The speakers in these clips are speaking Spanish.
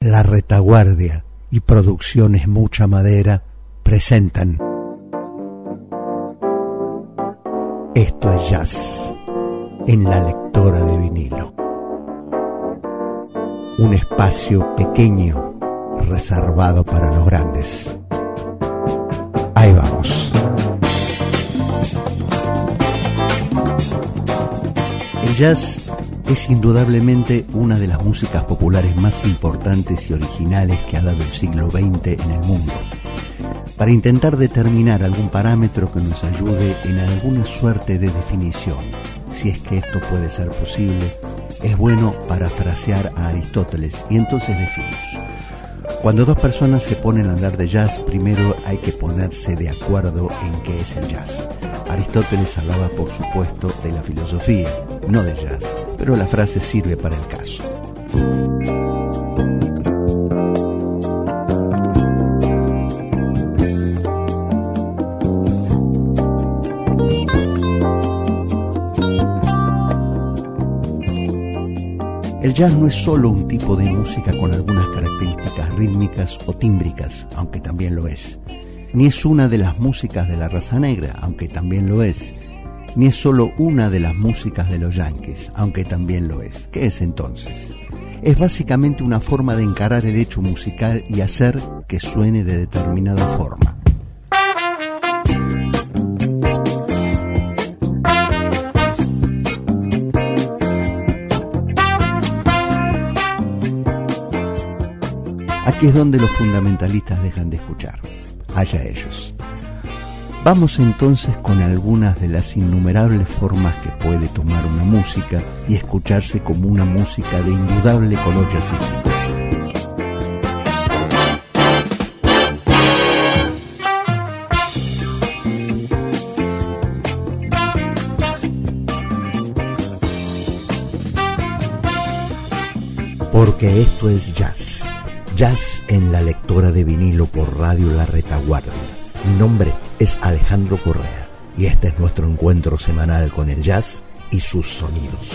La Retaguardia y Producciones Mucha Madera presentan Esto es Jazz en la lectora de vinilo. Un espacio pequeño reservado para los grandes. Ahí vamos. El jazz es indudablemente una de las músicas populares más importantes y originales que ha dado el siglo XX en el mundo. Para intentar determinar algún parámetro que nos ayude en alguna suerte de definición, si es que esto puede ser posible, es bueno parafrasear a Aristóteles y entonces decimos: cuando dos personas se ponen a hablar de jazz, primero hay que ponerse de acuerdo en qué es el jazz. Aristóteles hablaba, por supuesto, de la filosofía, no del jazz, pero la frase sirve para el caso. El jazz no es solo un tipo de música con algunas características rítmicas o tímbricas, aunque también lo es. Ni es una de las músicas de la raza negra, aunque también lo es. Ni es solo una de las músicas de los yanquis, aunque también lo es. ¿Qué es entonces? Es básicamente una forma de encarar el hecho musical y hacer que suene de determinada forma. Aquí es donde los fundamentalistas dejan de escuchar. Allá ellos. Vamos entonces con algunas de las innumerables formas que puede tomar una música y escucharse como una música de indudable color jazzístico. Porque esto es jazz. Jazz en la lectora de vinilo por Radio La Retaguardia. Mi nombre es Alejandro Correa y este es nuestro encuentro semanal con el jazz y sus sonidos.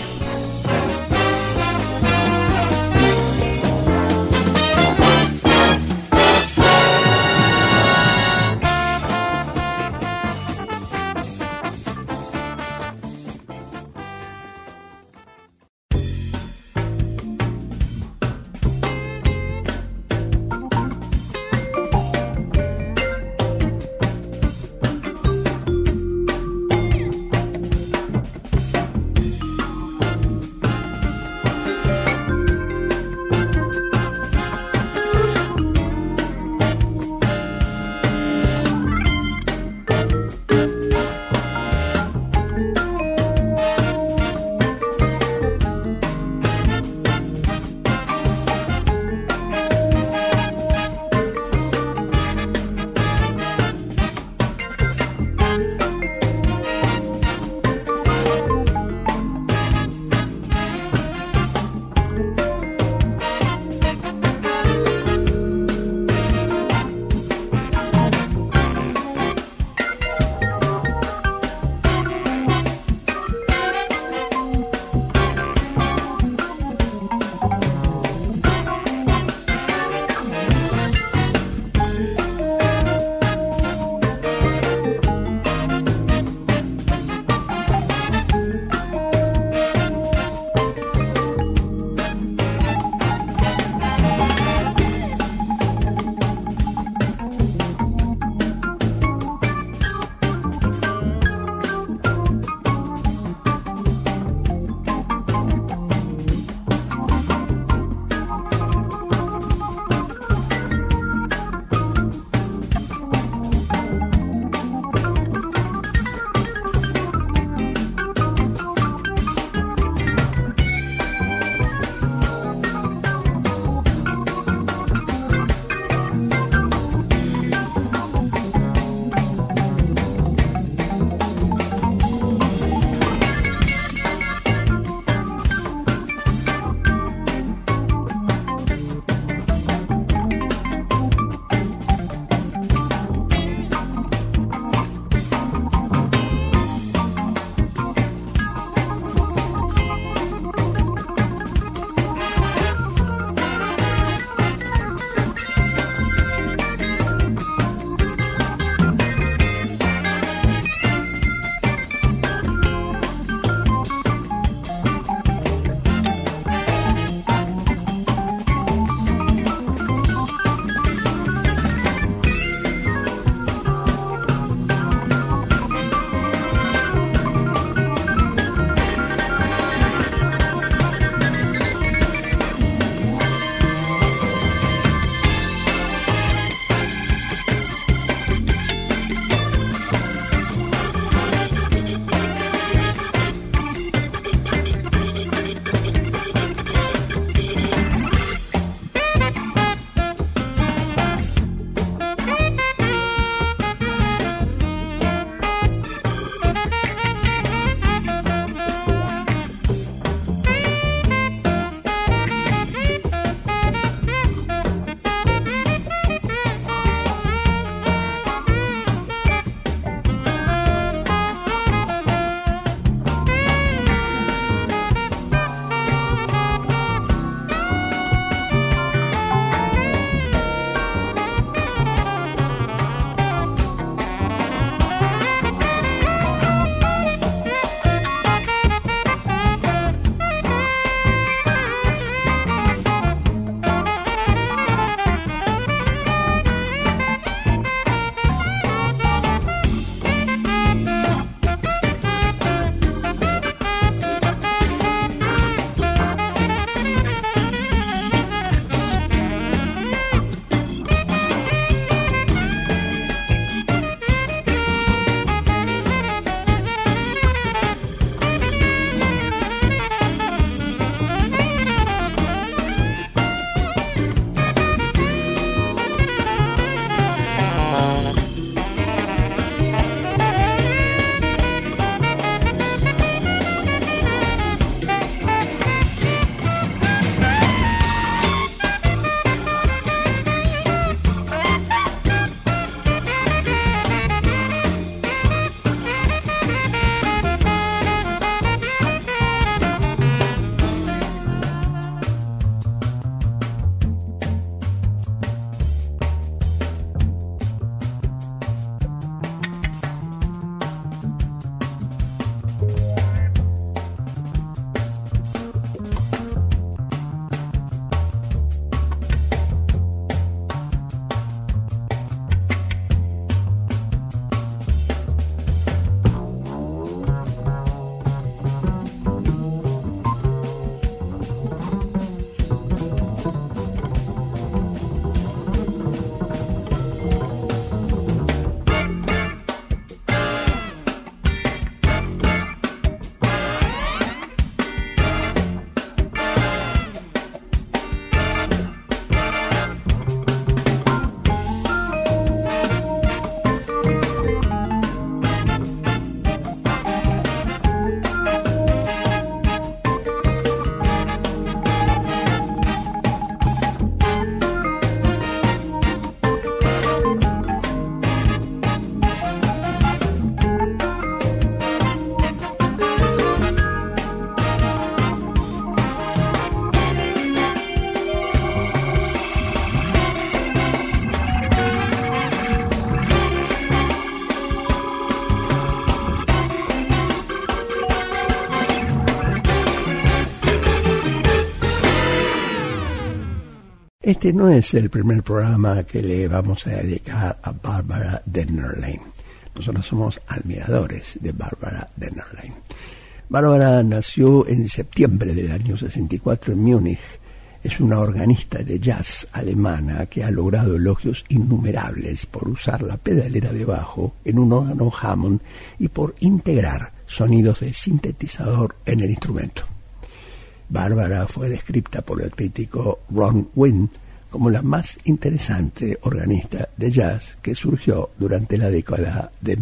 Este no es el primer programa que le vamos a dedicar a Barbara Dennerlein. Nosotros somos admiradores de Barbara Dennerlein. Barbara nació en septiembre del año 64 en Múnich. Es una organista de jazz alemana que ha logrado elogios innumerables por usar la pedalera de bajo en un órgano Hammond y por integrar sonidos de sintetizador en el instrumento. Barbara fue descrita por el crítico Ron Wynn como la más interesante organista de jazz que surgió durante la década de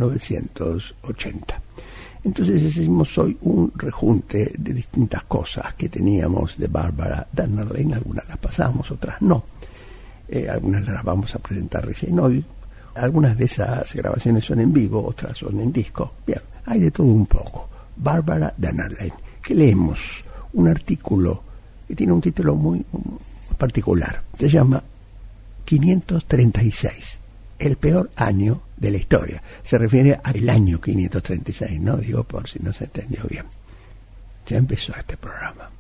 1980. Entonces hicimos hoy un rejunte de distintas cosas que teníamos de Barbara Dennerlein. Algunas las pasamos, otras no. Algunas las vamos a presentar recién hoy. Algunas de esas grabaciones son en vivo, otras son en disco. Bien, hay de todo un poco. Barbara Dennerlein, que leemos un artículo que tiene un título muy particular. Se llama 536, el peor año de la historia. Se refiere al año 536, no digo por si no se entendió bien. Ya empezó este programa.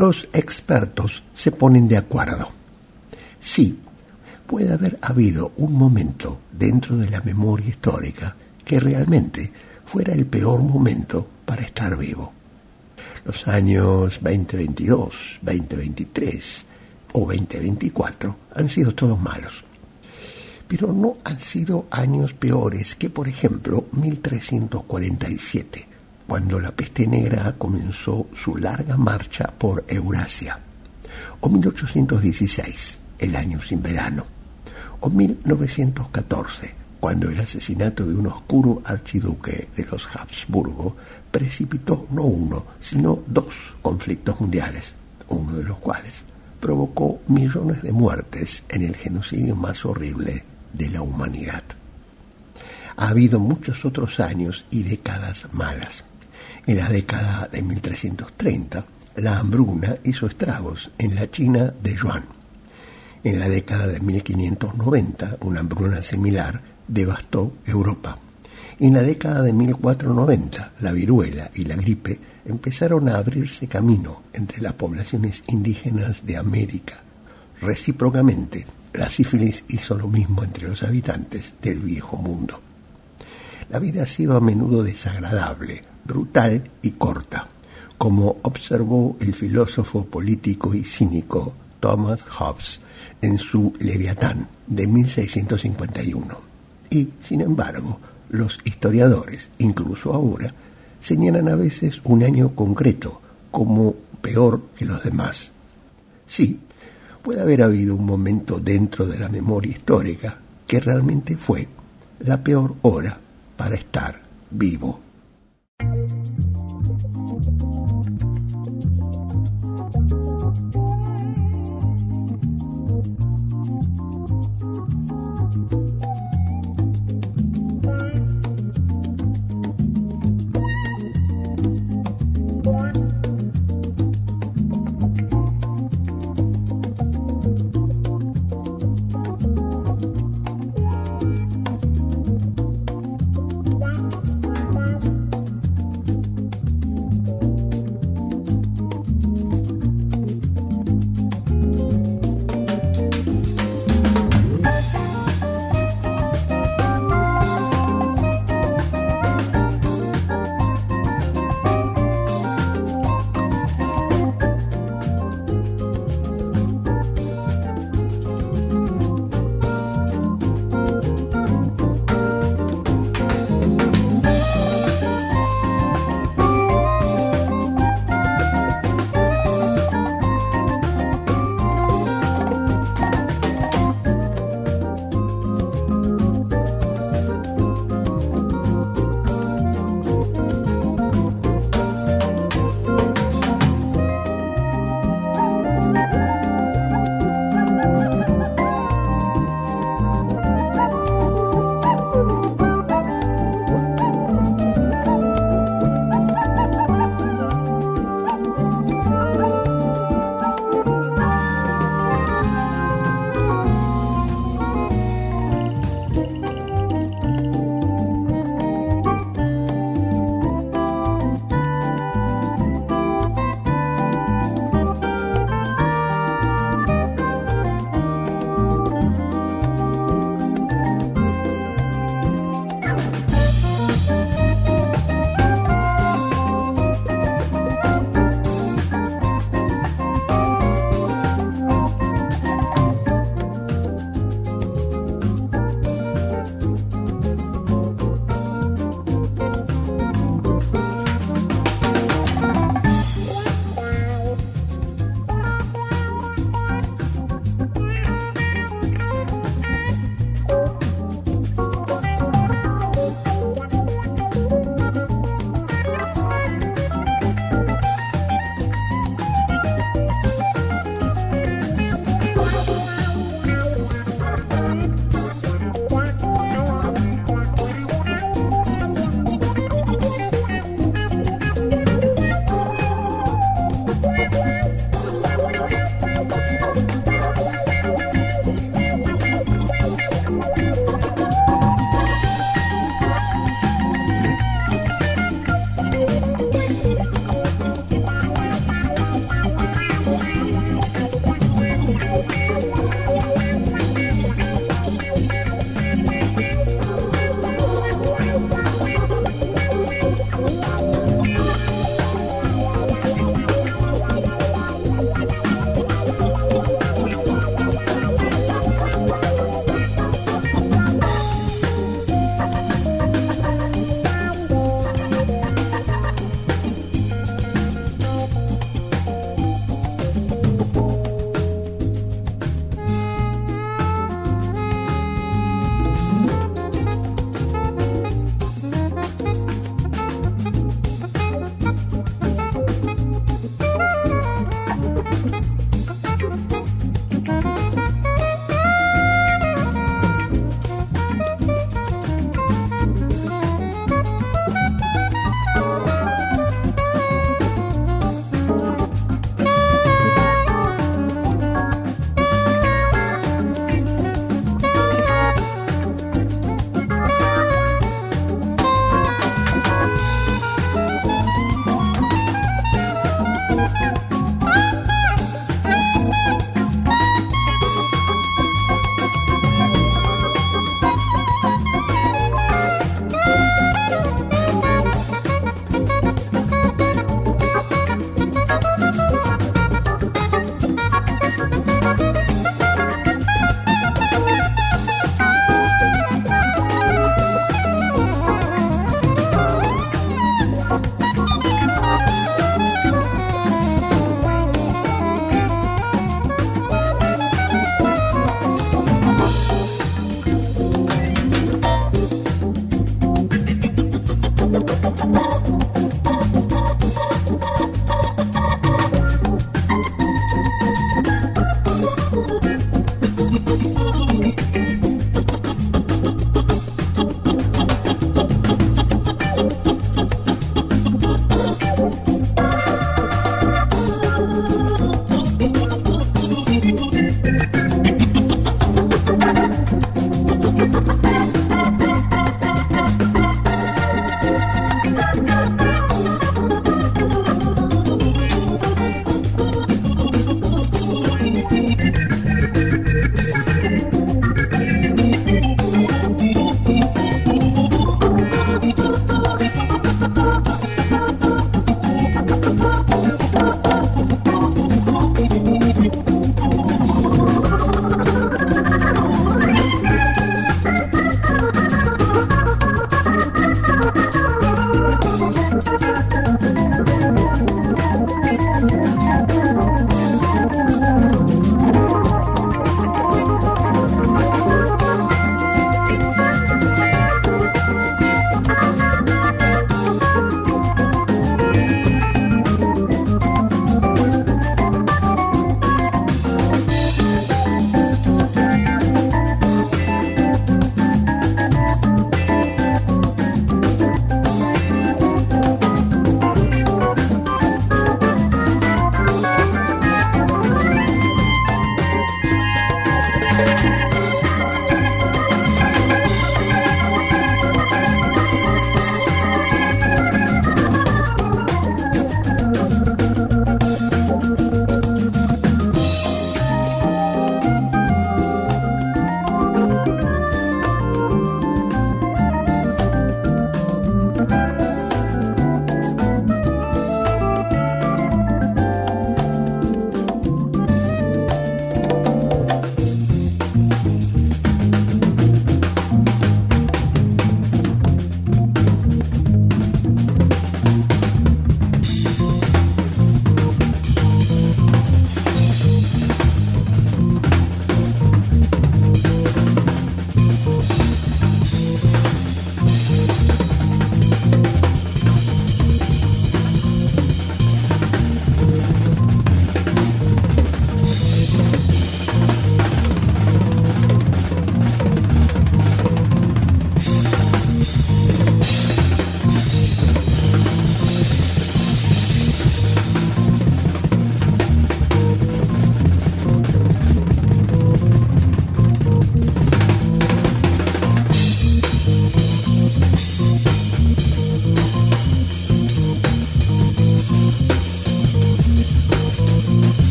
Los expertos se ponen de acuerdo. Sí, puede haber habido un momento dentro de la memoria histórica que realmente fuera el peor momento para estar vivo. Los años 2022, 2023 o 2024 han sido todos malos. Pero no han sido años peores que, por ejemplo, 1347, cuando la peste negra comenzó su larga marcha por Eurasia, o 1816, el año sin verano, o 1914, cuando el asesinato de un oscuro archiduque de los Habsburgo precipitó no uno, sino dos conflictos mundiales, uno de los cuales provocó millones de muertes en el genocidio más horrible de la humanidad. Ha habido muchos otros años y décadas malas. En la década de 1330, la hambruna hizo estragos en la China de Yuan. En la década de 1590, una hambruna similar devastó Europa. En la década de 1490, la viruela y la gripe empezaron a abrirse camino entre las poblaciones indígenas de América. Recíprocamente, la sífilis hizo lo mismo entre los habitantes del viejo mundo. La vida ha sido a menudo desagradable, brutal y corta, como observó el filósofo político y cínico Thomas Hobbes en su Leviatán de 1651. Y, sin embargo, los historiadores, incluso ahora, señalan a veces un año concreto como peor que los demás. Sí, puede haber habido un momento dentro de la memoria histórica que realmente fue la peor hora para estar vivo.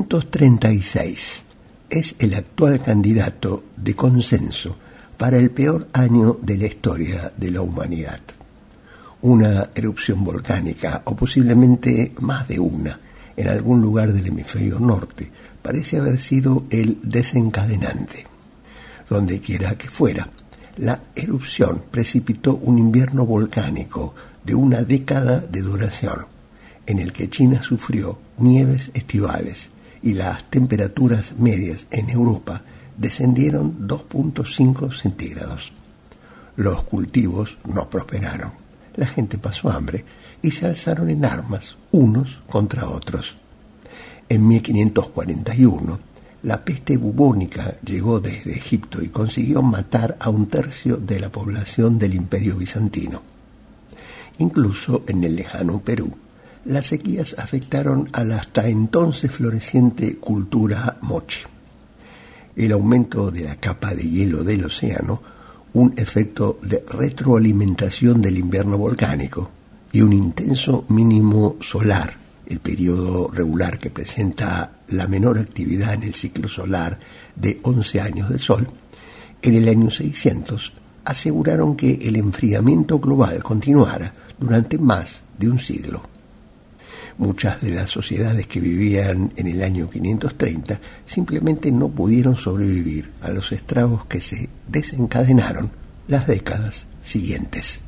1936 es el actual candidato de consenso para el peor año de la historia de la humanidad. Una erupción volcánica, o posiblemente más de una, en algún lugar del hemisferio norte, parece haber sido el desencadenante. Donde quiera que fuera, la erupción precipitó un invierno volcánico de una década de duración, en el que China sufrió nieves estivales y las temperaturas medias en Europa descendieron 2.5 centígrados. Los cultivos no prosperaron, la gente pasó hambre y se alzaron en armas unos contra otros. En 1541, la peste bubónica llegó desde Egipto y consiguió matar a 1/3 de la población del Imperio Bizantino. Incluso en el lejano Perú, las sequías afectaron a la hasta entonces floreciente cultura moche. El aumento de la capa de hielo del océano, un efecto de retroalimentación del invierno volcánico y un intenso mínimo solar, el periodo regular que presenta la menor actividad en el ciclo solar de 11 años de sol, en el año 600 aseguraron que el enfriamiento global continuara durante más de un siglo. Muchas de las sociedades que vivían en el año 530 simplemente no pudieron sobrevivir a los estragos que se desencadenaron las décadas siguientes.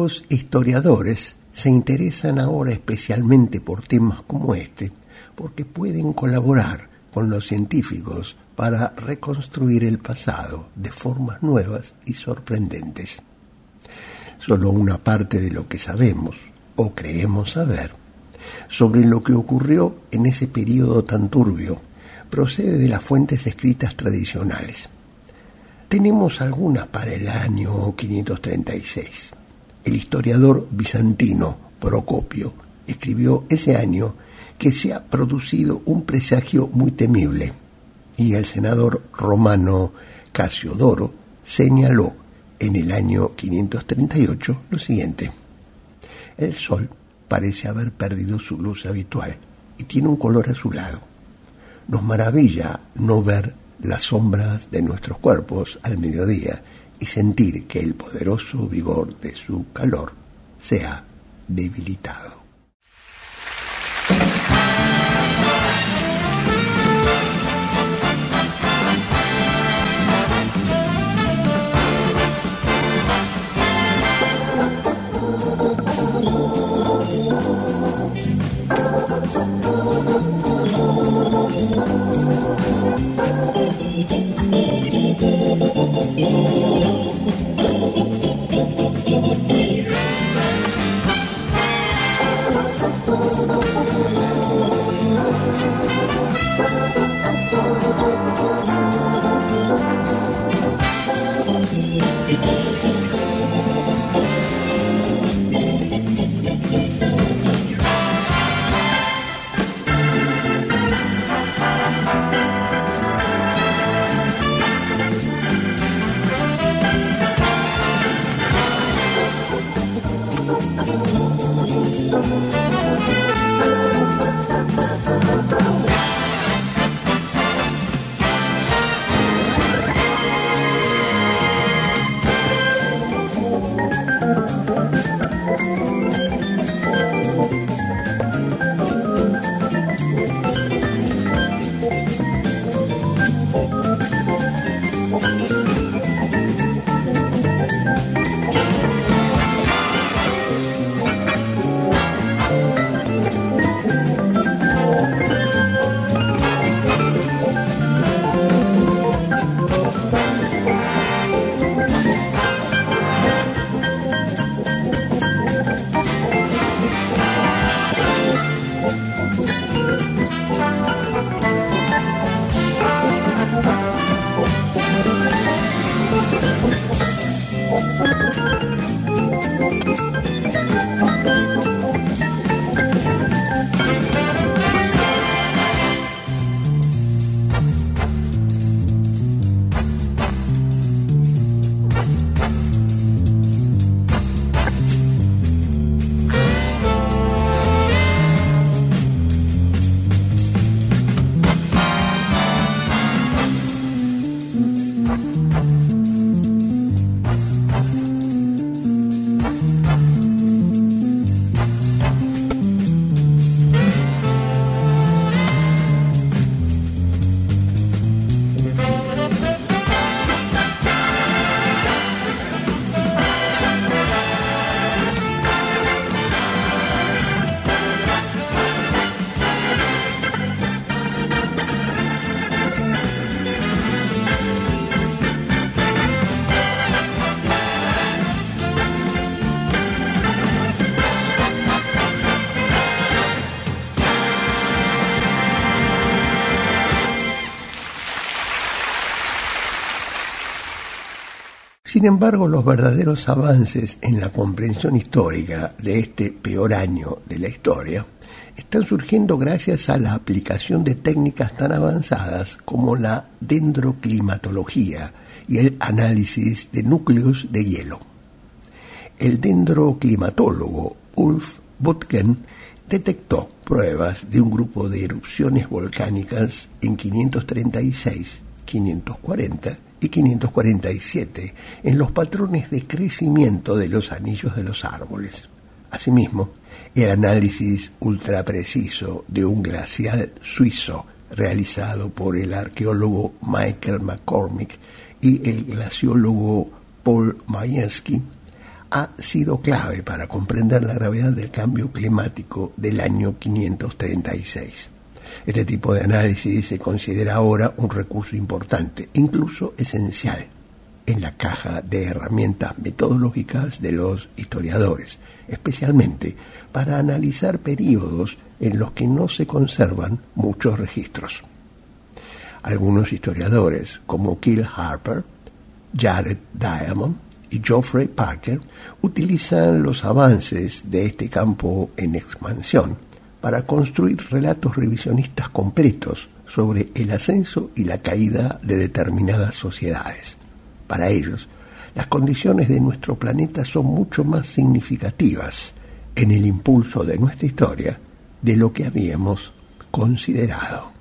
Los historiadores se interesan ahora especialmente por temas como este, porque pueden colaborar con los científicos para reconstruir el pasado de formas nuevas y sorprendentes. Solo una parte de lo que sabemos, o creemos saber, sobre lo que ocurrió en ese periodo tan turbio, procede de las fuentes escritas tradicionales. Tenemos algunas para el año 536. El historiador bizantino Procopio escribió ese año que se ha producido un presagio muy temible, y el senador romano Casiodoro señaló en el año 538 lo siguiente: el sol parece haber perdido su luz habitual y tiene un color azulado. Nos maravilla no ver las sombras de nuestros cuerpos al mediodía y sentir que el poderoso vigor de su calor se ha debilitado. Sin embargo, los verdaderos avances en la comprensión histórica de este peor año de la historia están surgiendo gracias a la aplicación de técnicas tan avanzadas como la dendroclimatología y el análisis de núcleos de hielo. El dendroclimatólogo Ulf Böttgen detectó pruebas de un grupo de erupciones volcánicas en 536, 540 y 547 en los patrones de crecimiento de los anillos de los árboles. Asimismo, el análisis ultrapreciso de un glacial suizo realizado por el arqueólogo Michael McCormick y el glaciólogo Paul Majewski ha sido clave para comprender la gravedad del cambio climático del año 536. Este tipo de análisis se considera ahora un recurso importante, incluso esencial, en la caja de herramientas metodológicas de los historiadores, especialmente para analizar períodos en los que no se conservan muchos registros. Algunos historiadores, como Kyle Harper, Jared Diamond y Geoffrey Parker, utilizan los avances de este campo en expansión para construir relatos revisionistas completos sobre el ascenso y la caída de determinadas sociedades. Para ellos, las condiciones de nuestro planeta son mucho más significativas en el impulso de nuestra historia de lo que habíamos considerado.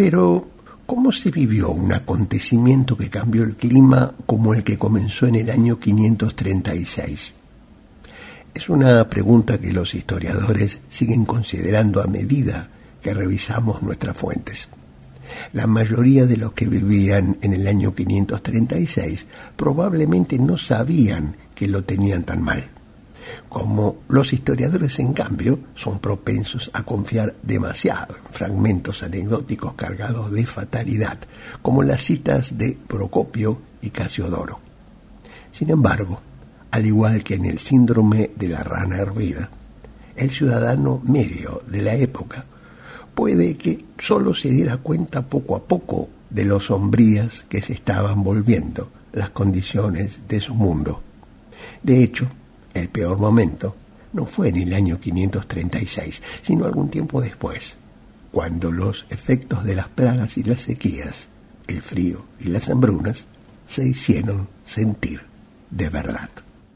Pero, ¿cómo se vivió un acontecimiento que cambió el clima como el que comenzó en el año 536? Es una pregunta que los historiadores siguen considerando a medida que revisamos nuestras fuentes. La mayoría de los que vivían en el año 536 probablemente no sabían que lo tenían tan mal. Como los historiadores, en cambio, son propensos a confiar demasiado en fragmentos anecdóticos cargados de fatalidad, como las citas de Procopio y Casiodoro. Sin embargo, al igual que en el síndrome de la rana hervida, el ciudadano medio de la época puede que solo se diera cuenta poco a poco de lo sombrías que se estaban volviendo las condiciones de su mundo. De hecho, el peor momento no fue en el año 536, sino algún tiempo después, cuando los efectos de las plagas y las sequías, el frío y las hambrunas, se hicieron sentir de verdad.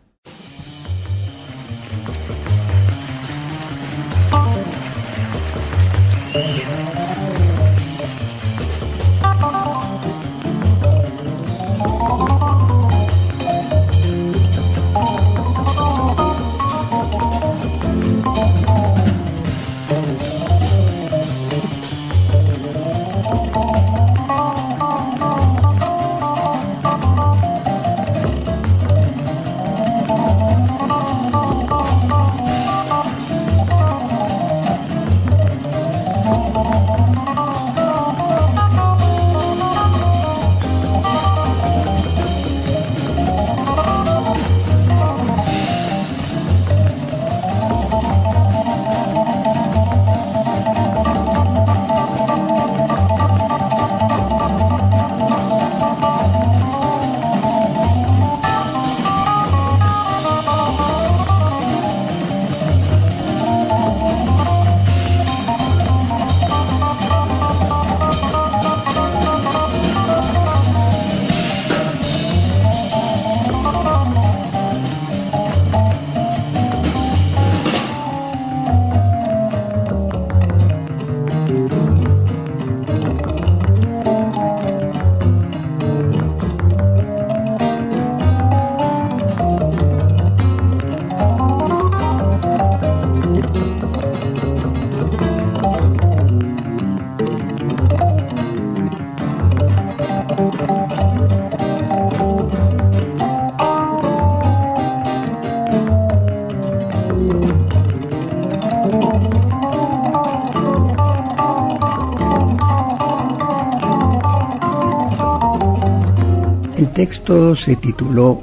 El texto se tituló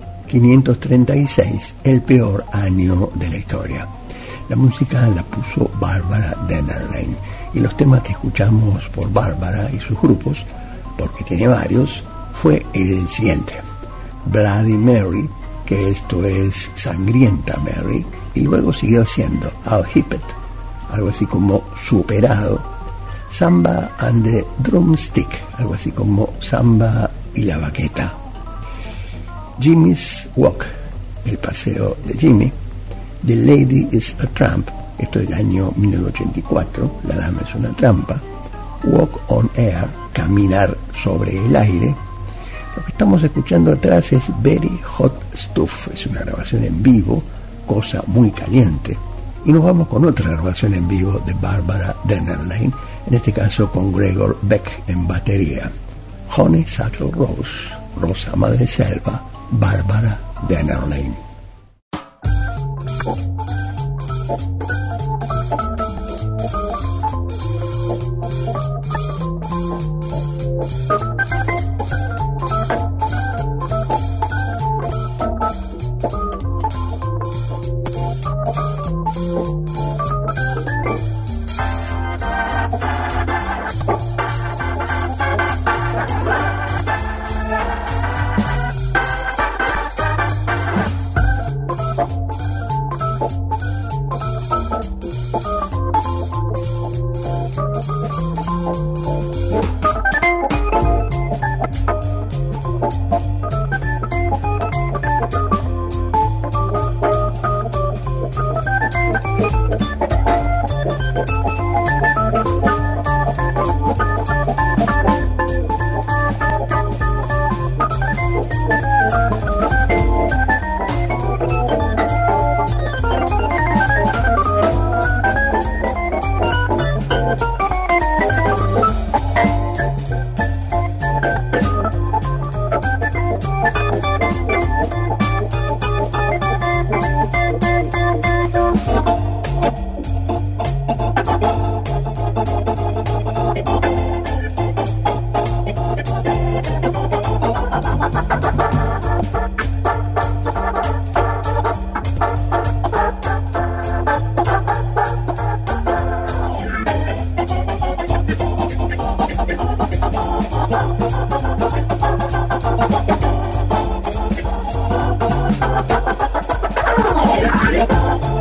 536, el peor año de la historia. La música la puso Barbara Dennerlein y los temas que escuchamos por Barbara y sus grupos, porque tiene varios, fue el siguiente: Bloody Mary, que esto es Sangrienta Mary, y luego siguió siendo Al Hippet, algo así como Superado, Samba and the Drumstick, algo así como Samba y la Baqueta, Jimmy's Walk, el paseo de Jimmy, The Lady is a Tramp, esto es del año 1984, La dama es una trampa, Walk on Air, caminar sobre el aire. Lo que estamos escuchando atrás es Very Hot Stuff, es una grabación en vivo, cosa muy caliente. Y nos vamos con otra grabación en vivo de Barbara Dennerlein, en este caso con Gregor Beck en batería. Honeysuckle Rose, Rosa Madre Selva, Barbara Dennerlein.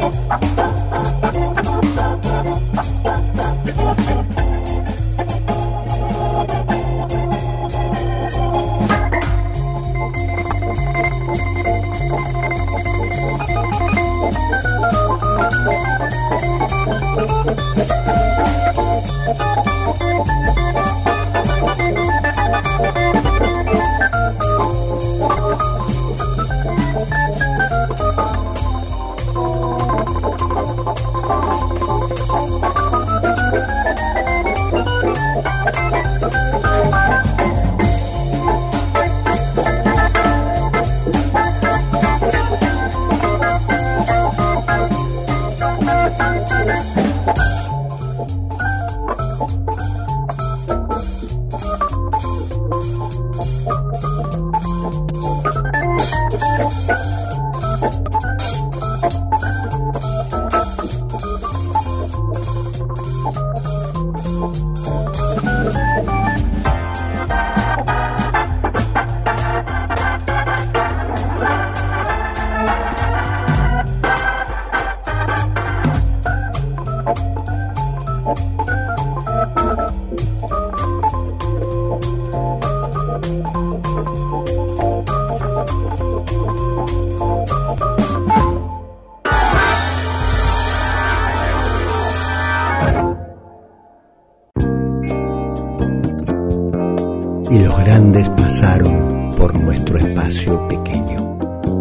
Y los grandes pasaron por nuestro espacio pequeño.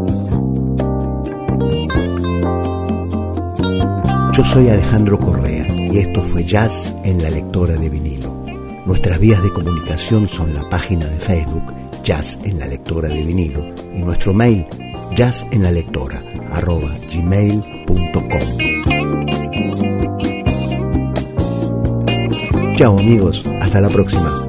Yo soy Alejandro Correa y esto fue Jazz en la Lectora de Vinilo. Nuestras vías de comunicación son la página de Facebook Jazz en la Lectora de Vinilo y nuestro mail jazzenlalectora@gmail.com. Chao amigos, hasta la próxima.